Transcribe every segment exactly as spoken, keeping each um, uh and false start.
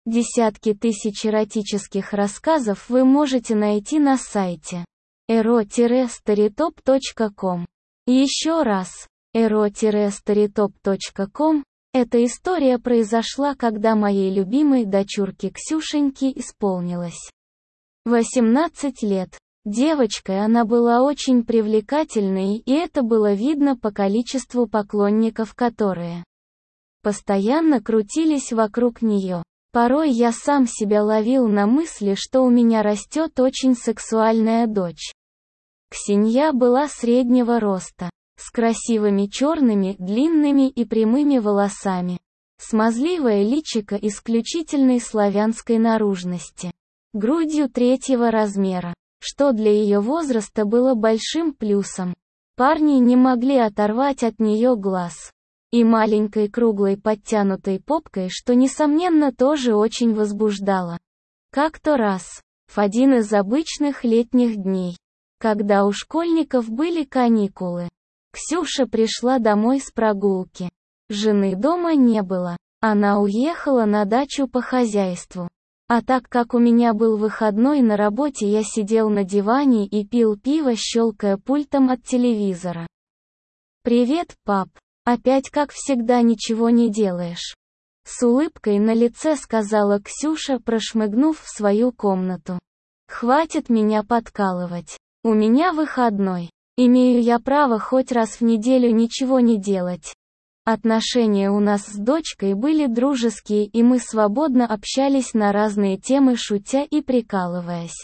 Десятки тысяч эротических рассказов вы можете найти на сайте эро старитоп точка ком. Еще раз, эро старитоп точка ком. Эта история произошла, когда моей любимой дочурке Ксюшеньке исполнилось восемнадцать лет. Девочкой она была очень привлекательной, и это было видно по количеству поклонников, которые постоянно крутились вокруг нее. Порой я сам себя ловил на мысли, что у меня растет очень сексуальная дочь. Ксения была среднего роста, с красивыми черными, длинными и прямыми волосами. Смазливое личико исключительной славянской наружности. Грудью третьего размера, что для ее возраста было большим плюсом. Парни не могли оторвать от нее глаз. И маленькой круглой подтянутой попкой, что несомненно тоже очень возбуждало. Как-то раз, в один из обычных летних дней, когда у школьников были каникулы, Ксюша пришла домой с прогулки. Жены дома не было, она уехала на дачу по хозяйству. А так как у меня был выходной на работе, я сидел на диване и пил пиво, щелкая пультом от телевизора. «Привет, пап. Опять, как всегда, ничего не делаешь?» С улыбкой на лице сказала Ксюша, прошмыгнув в свою комнату. «Хватит меня подкалывать. У меня выходной. Имею я право хоть раз в неделю ничего не делать». Отношения у нас с дочкой были дружеские, и мы свободно общались на разные темы, шутя и прикалываясь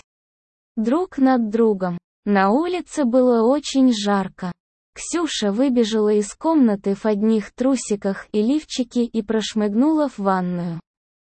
друг над другом. На улице было очень жарко. Ксюша выбежала из комнаты в одних трусиках и лифчике и прошмыгнула в ванную.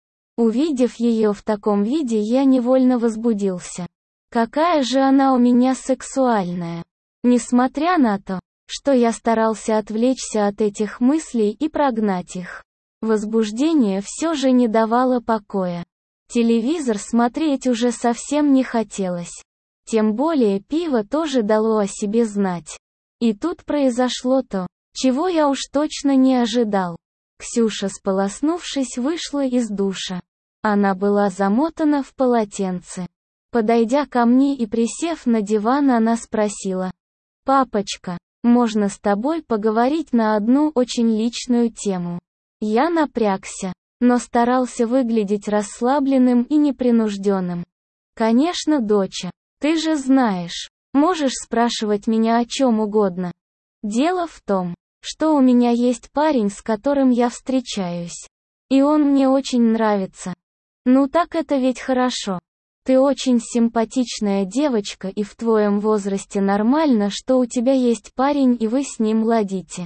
Увидев ее в таком виде, я невольно возбудился. Какая же она у меня сексуальная. Несмотря на то, что я старался отвлечься от этих мыслей и прогнать их, возбуждение все же не давало покоя. Телевизор смотреть уже совсем не хотелось. Тем более пиво тоже дало о себе знать. И тут произошло то, чего я уж точно не ожидал. Ксюша, сполоснувшись, вышла из душа. Она была замотана в полотенце. Подойдя ко мне и присев на диван, она спросила: «Папочка, можно с тобой поговорить на одну очень личную тему?» Я напрягся, но старался выглядеть расслабленным и непринужденным. «Конечно, доча, ты же знаешь. Можешь спрашивать меня о чем угодно. Дело в том, что у меня есть парень, с которым я встречаюсь. И он мне очень нравится. Ну так это ведь хорошо. Ты очень симпатичная девочка, и в твоем возрасте нормально, что у тебя есть парень и вы с ним ладите.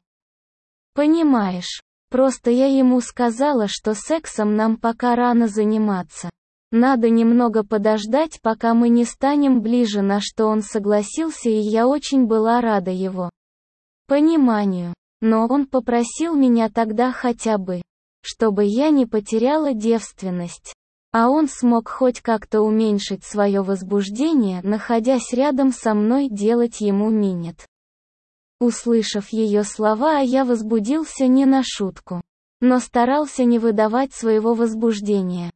Понимаешь, просто я ему сказала, что сексом нам пока рано заниматься. Надо немного подождать, пока мы не станем ближе, на что он согласился, и я очень была рада его пониманию. Но он попросил меня тогда хотя бы, чтобы я не потеряла девственность. А он смог хоть как-то уменьшить свое возбуждение, находясь рядом со мной, делать ему минет. Услышав ее слова, я возбудился не на шутку, но старался не выдавать своего возбуждения.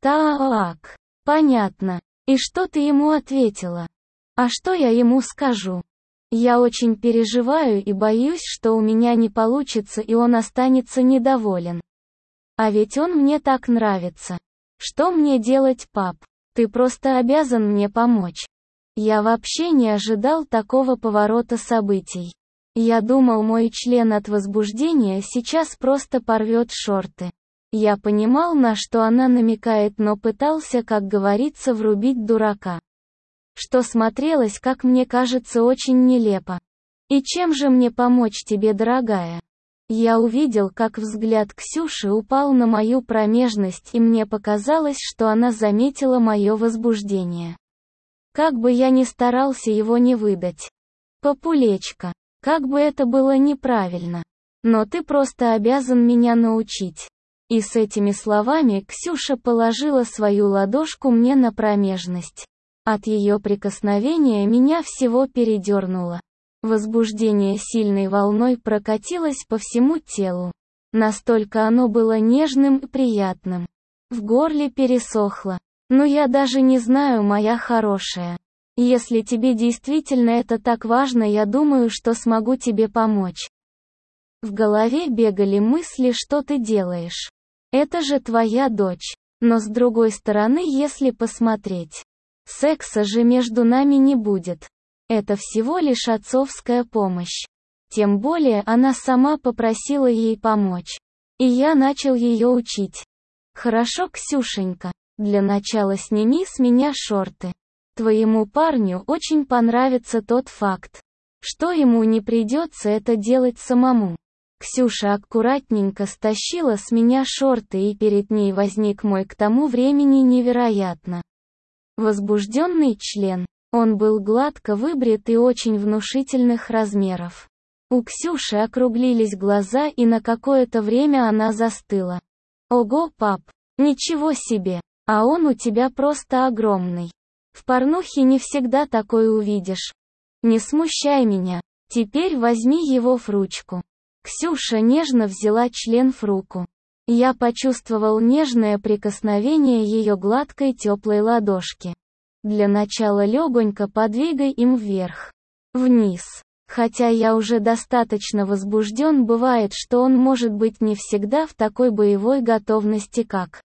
«Так, понятно. И что ты ему ответила?» «А что я ему скажу? Я очень переживаю и боюсь, что у меня не получится и он останется недоволен. А ведь он мне так нравится. Что мне делать, пап? Ты просто обязан мне помочь». Я вообще не ожидал такого поворота событий. Я думал, мой член от возбуждения сейчас просто порвет шорты. Я понимал, на что она намекает, но пытался, как говорится, врубить дурака. Что смотрелось, как мне кажется, очень нелепо. «И чем же мне помочь тебе, дорогая?» Я увидел, как взгляд Ксюши упал на мою промежность, и мне показалось, что она заметила мое возбуждение. Как бы я ни старался его не выдать. «Папулечка, как бы это было неправильно. Но ты просто обязан меня научить». И с этими словами Ксюша положила свою ладошку мне на промежность. От ее прикосновения меня всего передернуло. Возбуждение сильной волной прокатилось по всему телу. Настолько оно было нежным и приятным. В горле пересохло. Ну я даже не знаю, моя хорошая. Если тебе действительно это так важно, я думаю, что смогу тебе помочь. В голове бегали мысли, что ты делаешь. Это же твоя дочь. Но с другой стороны, если посмотреть, секса же между нами не будет. Это всего лишь отцовская помощь. Тем более она сама попросила ей помочь. И я начал ее учить. Хорошо, Ксюшенька, для начала сними с меня шорты. Твоему парню очень понравится тот факт, что ему не придется это делать самому. Ксюша аккуратненько стащила с меня шорты, и перед ней возник мой к тому времени невероятно возбужденный член. Он был гладко выбрит и очень внушительных размеров. У Ксюши округлились глаза, и на какое-то время она застыла. Ого, пап, ничего себе, а он у тебя просто огромный. В порнухе не всегда такое увидишь. Не смущай меня. Теперь возьми его в ручку. Ксюша нежно взяла член в руку. Я почувствовал нежное прикосновение ее гладкой теплой ладошки. Для начала легонько подвигай им вверх, вниз. Хотя я уже достаточно возбужден, бывает, что он может быть не всегда в такой боевой готовности, как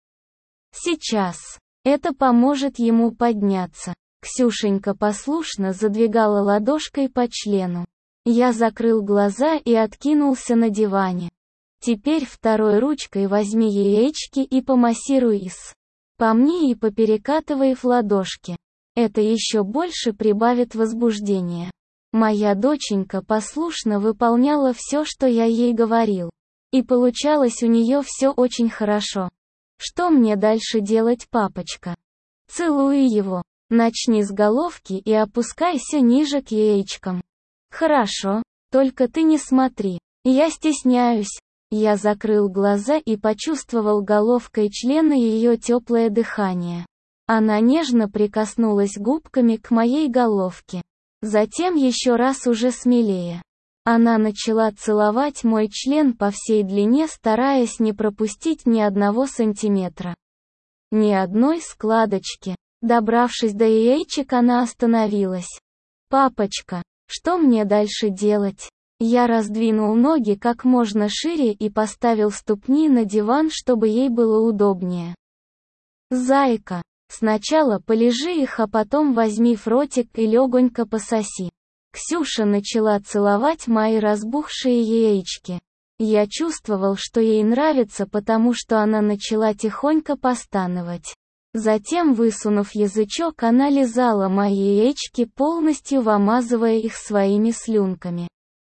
сейчас. Это поможет ему подняться. Ксюшенька послушно задвигала ладошкой по члену. Я закрыл глаза и откинулся на диване. Теперь второй ручкой возьми яички и помассируй из по мне и поперекатывай в ладошки. Это еще больше прибавит возбуждения. Моя доченька послушно выполняла все, что я ей говорил. И получалось у нее все очень хорошо. Что мне дальше делать, папочка? Целуй его. Начни с головки и опускайся ниже к яичкам. Хорошо, только ты не смотри. Я стесняюсь. Я закрыл глаза и почувствовал головкой члена ее теплое дыхание. Она нежно прикоснулась губками к моей головке. Затем еще раз уже смелее. Она начала целовать мой член по всей длине, стараясь не пропустить ни одного сантиметра. Ни одной складочки. Добравшись до яичек, она остановилась. «Папочка, что мне дальше делать?» Я раздвинул ноги как можно шире и поставил ступни на диван, чтобы ей было удобнее. «Зайка, сначала полежи их, а потом возьми в ротик и легонько пососи». Ксюша начала целовать мои разбухшие яички. Я чувствовал, что ей нравится, потому что она начала тихонько постановать. Затем, высунув язычок, она лизала мои яички, полностью вымазывая их своими слюнками.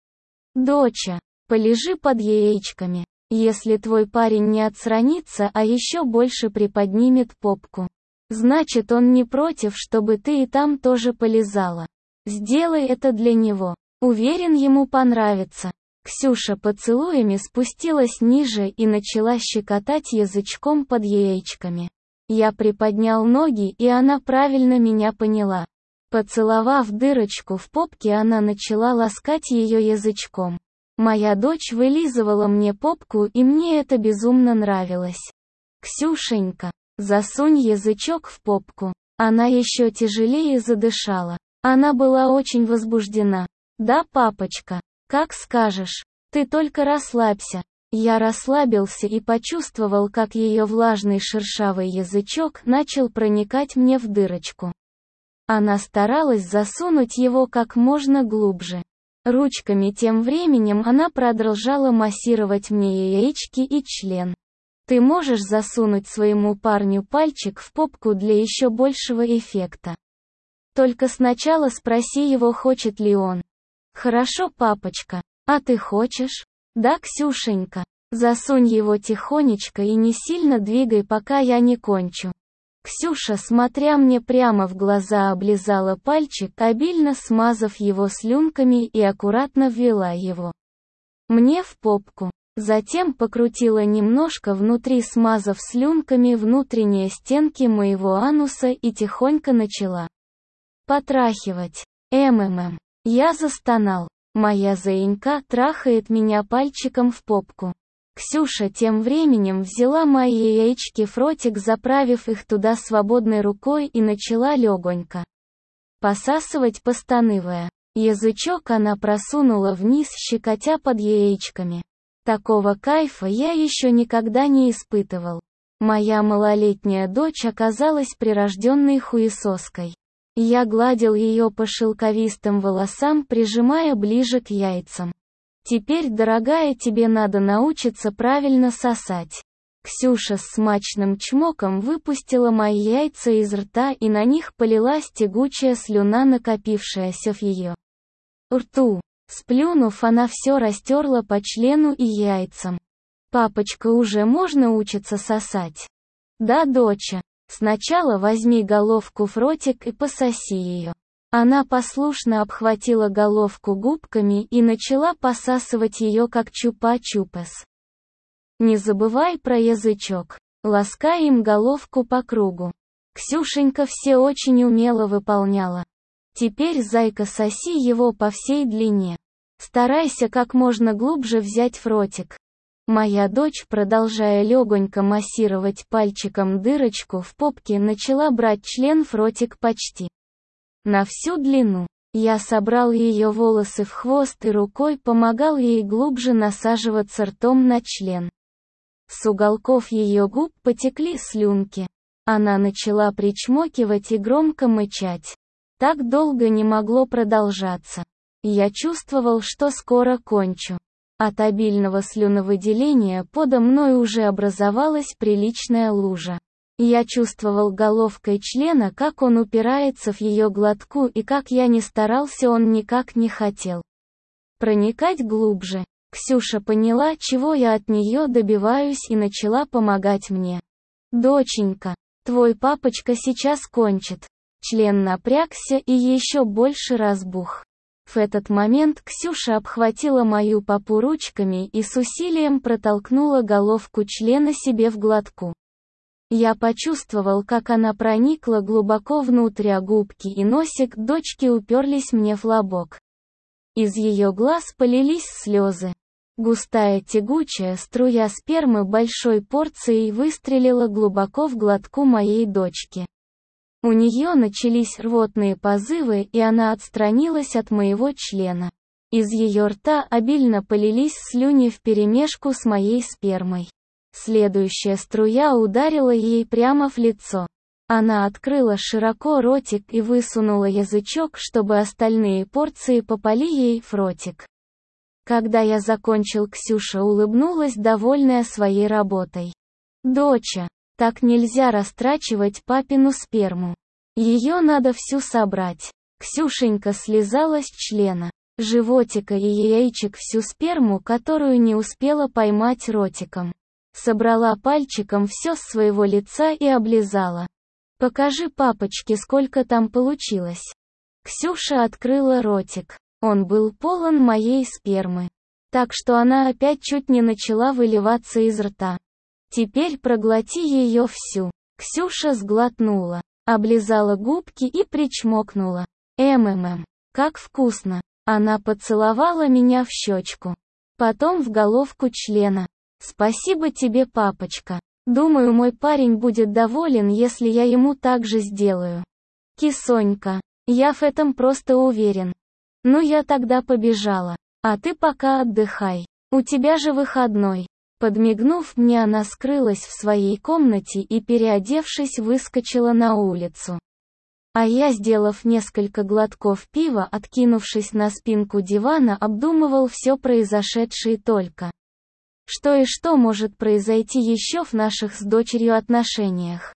«Доча, полежи под яичками. Если твой парень не отстранится, а еще больше приподнимет попку, значит, он не против, чтобы ты и там тоже полизала. Сделай это для него. Уверен, ему понравится». Ксюша поцелуями спустилась ниже и начала щекотать язычком под яичками. Я приподнял ноги, и она правильно меня поняла. Поцеловав дырочку в попке, она начала ласкать ее язычком. Моя дочь вылизывала мне попку, и мне это безумно нравилось. «Ксюшенька, засунь язычок в попку». Она еще тяжелее задышала. Она была очень возбуждена. «Да, папочка, как скажешь. Ты только расслабься». Я расслабился и почувствовал, как ее влажный шершавый язычок начал проникать мне в дырочку. Она старалась засунуть его как можно глубже. Ручками тем временем она продолжала массировать мне яички и член. Ты можешь засунуть своему парню пальчик в попку для еще большего эффекта. Только сначала спроси его, хочет ли он. Хорошо, папочка. А ты хочешь? Да, Ксюшенька. Засунь его тихонечко и не сильно двигай, пока я не кончу. Ксюша, смотря мне прямо в глаза, облизала пальчик, обильно смазав его слюнками, и аккуратно ввела его мне в попку. Затем покрутила немножко внутри, смазав слюнками внутренние стенки моего ануса, и тихонько начала потрахивать. МММ. Я застонал. Моя заинька трахает меня пальчиком в попку. Ксюша тем временем взяла мои яички в ротик, заправив их туда свободной рукой, и начала легонько посасывать, постанывая. Язычок она просунула вниз, щекотя под яичками. Такого кайфа я еще никогда не испытывал. Моя малолетняя дочь оказалась прирожденной хуесоской. Я гладил ее по шелковистым волосам, прижимая ближе к яйцам. «Теперь, дорогая, тебе надо научиться правильно сосать». Ксюша с смачным чмоком выпустила мои яйца из рта, и на них полилась тягучая слюна, накопившаяся в ее рту. Сплюнув, она все растерла по члену и яйцам. «Папочка, уже можно учиться сосать?» «Да, доча. Сначала возьми головку в ротик и пососи ее». Она послушно обхватила головку губками и начала посасывать ее, как чупа-чупс. «Не забывай про язычок. Ласкай им головку по кругу». Ксюшенька все очень умело выполняла. «Теперь, зайка, соси его по всей длине. Старайся как можно глубже взять в ротик». Моя дочь, продолжая легонько массировать пальчиком дырочку в попке, начала брать член в ротик почти на всю длину. Я собрал ее волосы в хвост и рукой помогал ей глубже насаживаться ртом на член. С уголков ее губ потекли слюнки. Она начала причмокивать и громко мычать. Так долго не могло продолжаться. Я чувствовал, что скоро кончу. От обильного слюновыделения подо мной уже образовалась приличная лужа. Я чувствовал головкой члена, как он упирается в ее глотку, и как я ни старался, он никак не хотел проникать глубже. Ксюша поняла, чего я от нее добиваюсь, и начала помогать мне. «Доченька, твой папочка сейчас кончит». Член напрягся и еще больше разбух. В этот момент Ксюша обхватила мою попу ручками и с усилием протолкнула головку члена себе в глотку. Я почувствовал, как она проникла глубоко внутрь, а губки и носик дочки уперлись мне в лобок. Из ее глаз полились слезы. Густая тягучая струя спермы большой порцией выстрелила глубоко в глотку моей дочки. У нее начались рвотные позывы, и она отстранилась от моего члена. Из ее рта обильно полились слюни вперемешку с моей спермой. Следующая струя ударила ей прямо в лицо. Она открыла широко ротик и высунула язычок, чтобы остальные порции попали ей в ротик. Когда я закончил, Ксюша улыбнулась, довольная своей работой. «Доча, так нельзя растрачивать папину сперму. Ее надо всю собрать». Ксюшенька слезала с члена, животика и яичек всю сперму, которую не успела поймать ротиком. Собрала пальчиком все с своего лица и облизала. «Покажи папочке, сколько там получилось». Ксюша открыла ротик. Он был полон моей спермы. Так что она опять чуть не начала выливаться из рта. «Теперь проглоти ее всю». Ксюша сглотнула, облизала губки и причмокнула. «Эм-эм-эм, как вкусно». Она поцеловала меня в щечку. Потом в головку члена. «Спасибо тебе, папочка. Думаю, мой парень будет доволен, если я ему так же сделаю». «Кисонька, я в этом просто уверен». «Ну я тогда побежала. А ты пока отдыхай. У тебя же выходной». Подмигнув мне, она скрылась в своей комнате и, переодевшись, выскочила на улицу. А я, сделав несколько глотков пива, откинувшись на спинку дивана, обдумывал все произошедшее только. Что и что может произойти еще в наших с дочерью отношениях.